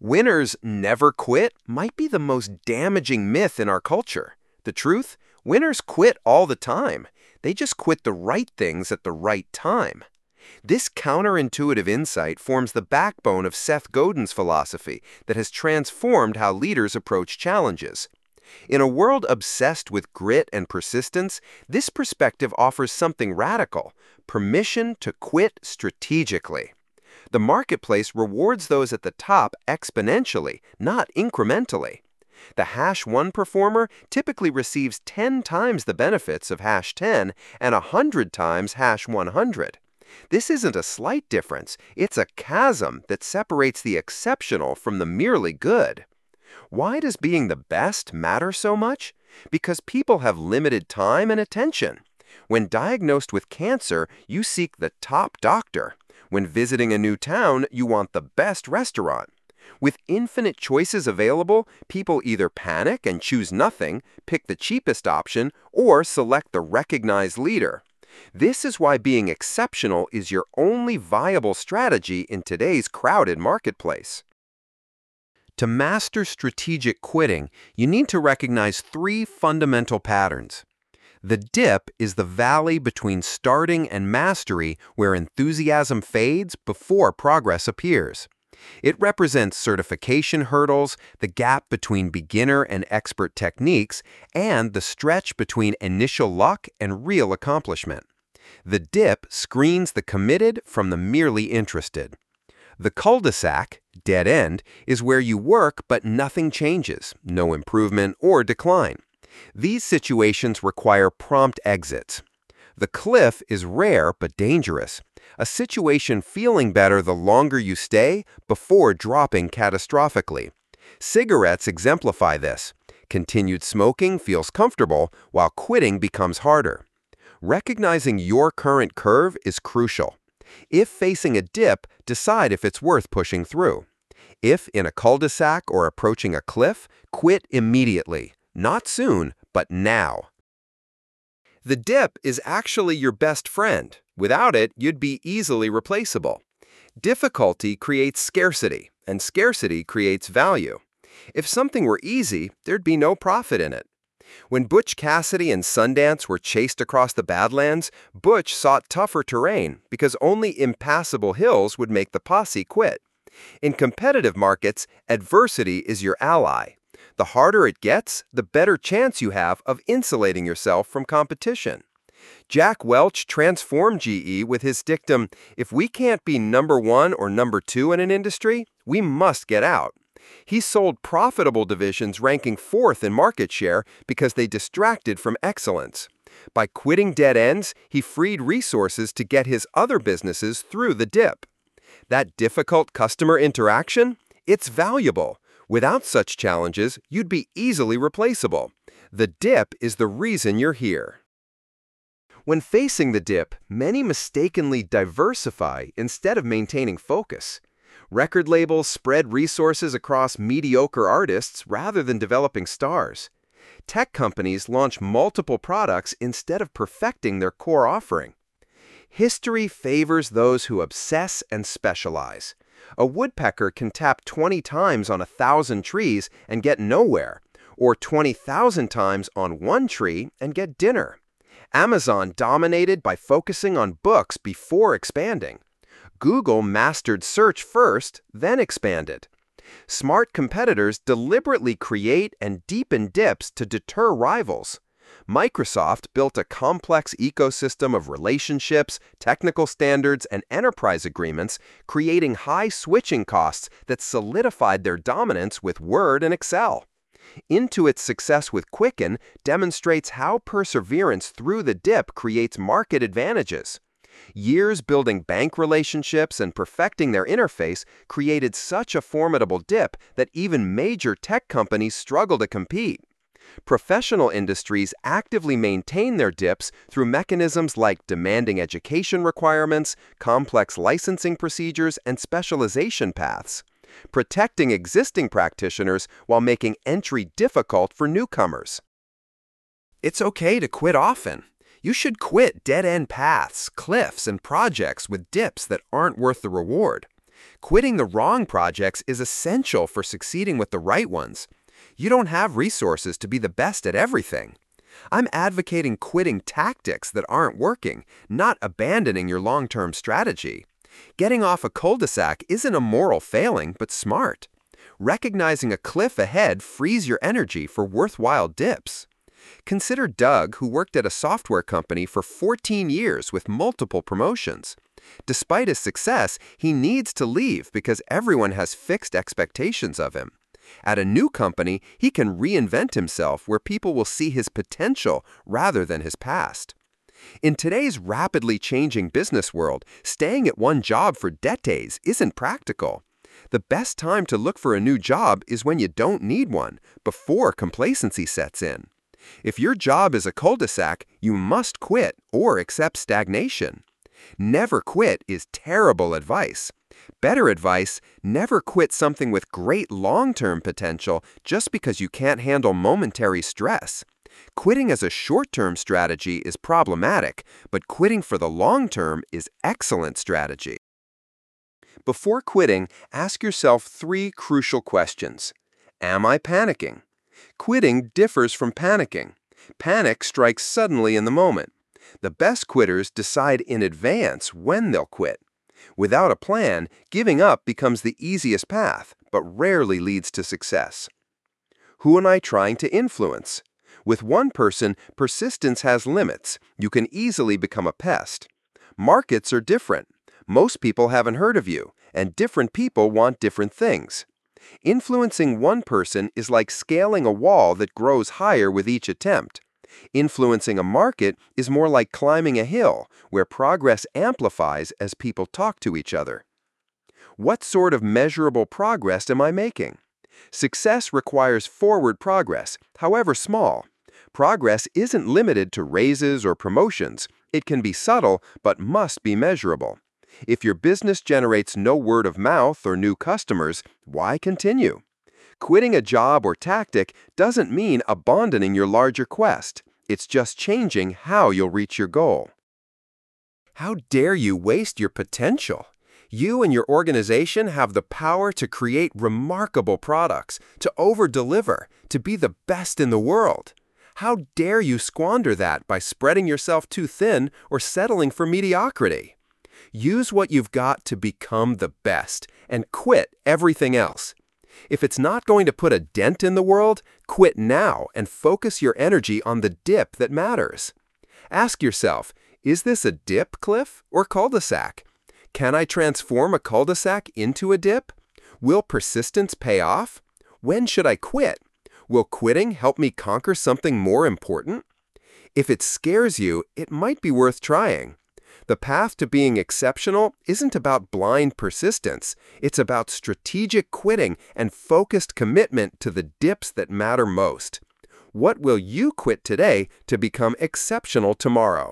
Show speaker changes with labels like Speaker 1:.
Speaker 1: Winners never quit might be the most damaging myth in our culture. The truth? Winners quit all the time. They just quit the right things at the right time. This counterintuitive insight forms the backbone of Seth Godin's philosophy that has transformed how leaders approach challenges. In a world obsessed with grit and persistence, this perspective offers something radical: permission to quit strategically. The marketplace rewards those at the top exponentially, not incrementally. The hash 1 performer typically receives 10 times the benefits of hash 10 and 100 times hash 100. This isn't a slight difference, it's a chasm that separates the exceptional from the merely good. Why does being the best matter so much? Because people have limited time and attention. When diagnosed with cancer, you seek the top doctor. When visiting a new town, you want the best restaurant. With infinite choices available, people either panic and choose nothing, pick the cheapest option, or select the recognized leader. This is why being exceptional is your only viable strategy in today's crowded marketplace. To master strategic quitting, you need to recognize 3 fundamental patterns. The dip is the valley between starting and mastery where enthusiasm fades before progress appears. It represents certification hurdles, the gap between beginner and expert techniques, and the stretch between initial luck and real accomplishment. The dip screens the committed from the merely interested. The cul-de-sac, dead end, is where you work but nothing changes, no improvement or decline. These situations require prompt exits. The cliff is rare but dangerous, a situation feeling better the longer you stay before dropping catastrophically. Cigarettes exemplify this. Continued smoking feels comfortable while quitting becomes harder. Recognizing your current curve is crucial. If facing a dip, decide if it's worth pushing through. If in a cul-de-sac or approaching a cliff, quit immediately. Not soon, but now. The dip is actually your best friend. Without it, you'd be easily replaceable. Difficulty creates scarcity, and scarcity creates value. If something were easy, there'd be no profit in it. When Butch Cassidy and Sundance were chased across the Badlands, Butch sought tougher terrain because only impassable hills would make the posse quit. In competitive markets, adversity is your ally. The harder it gets, the better chance you have of insulating yourself from competition. Jack Welch transformed GE with his dictum, "If we can't be number 1 or number 2 in an industry, we must get out." He sold profitable divisions ranking 4th in market share because they distracted from excellence. By quitting dead ends, he freed resources to get his other businesses through the dip. That difficult customer interaction? It's valuable. Without such challenges, you'd be easily replaceable. The dip is the reason you're here. When facing the dip, many mistakenly diversify instead of maintaining focus. Record labels spread resources across mediocre artists rather than developing stars. Tech companies launch multiple products instead of perfecting their core offering. History favors those who obsess and specialize. A woodpecker can tap 20 times on 1,000 trees and get nowhere, or 20,000 times on one tree and get dinner. Amazon dominated by focusing on books before expanding. Google mastered search first, then expanded. Smart competitors deliberately create and deepen dips to deter rivals. Microsoft built a complex ecosystem of relationships, technical standards, and enterprise agreements, creating high switching costs that solidified their dominance with Word and Excel. Intuit's success with Quicken demonstrates how perseverance through the dip creates market advantages. Years building bank relationships and perfecting their interface created such a formidable dip that even major tech companies struggle to compete. Professional industries actively maintain their dips through mechanisms like demanding education requirements, complex licensing procedures, and specialization paths, protecting existing practitioners while making entry difficult for newcomers. It's okay to quit often. You should quit dead-end paths, cliffs, and projects with dips that aren't worth the reward. Quitting the wrong projects is essential for succeeding with the right ones. You don't have resources to be the best at everything. I'm advocating quitting tactics that aren't working, not abandoning your long-term strategy. Getting off a cul-de-sac isn't a moral failing, but smart. Recognizing a cliff ahead frees your energy for worthwhile dips. Consider Doug, who worked at a software company for 14 years with multiple promotions. Despite his success, he needs to leave because everyone has fixed expectations of him. At a new company, he can reinvent himself where people will see his potential rather than his past. In today's rapidly changing business world, staying at one job for decades isn't practical. The best time to look for a new job is when you don't need one, before complacency sets in. If your job is a cul-de-sac, you must quit or accept stagnation. Never quit is terrible advice. Better advice, never quit something with great long-term potential just because you can't handle momentary stress. Quitting as a short-term strategy is problematic, but quitting for the long term is excellent strategy. Before quitting, ask yourself 3 crucial questions. Am I panicking? Quitting differs from panicking. Panic strikes suddenly in the moment. The best quitters decide in advance when they'll quit. Without a plan, giving up becomes the easiest path, but rarely leads to success. Who am I trying to influence? With one person, persistence has limits. You can easily become a pest. Markets are different. Most people haven't heard of you, and different people want different things. Influencing one person is like scaling a wall that grows higher with each attempt. Influencing a market is more like climbing a hill, where progress amplifies as people talk to each other. What sort of measurable progress am I making? Success requires forward progress, however small. Progress isn't limited to raises or promotions. It can be subtle, but must be measurable. If your business generates no word of mouth or new customers, why continue? Quitting a job or tactic doesn't mean abandoning your larger quest. It's just changing how you'll reach your goal. How dare you waste your potential? You and your organization have the power to create remarkable products, to over-deliver, to be the best in the world. How dare you squander that by spreading yourself too thin or settling for mediocrity? Use what you've got to become the best and quit everything else. If it's not going to put a dent in the world, quit now and focus your energy on the dip that matters. Ask yourself, is this a dip, cliff, or cul-de-sac? Can I transform a cul-de-sac into a dip? Will persistence pay off? When should I quit? Will quitting help me conquer something more important? If it scares you, it might be worth trying. The path to being exceptional isn't about blind persistence. It's about strategic quitting and focused commitment to the dips that matter most. What will you quit today to become exceptional tomorrow?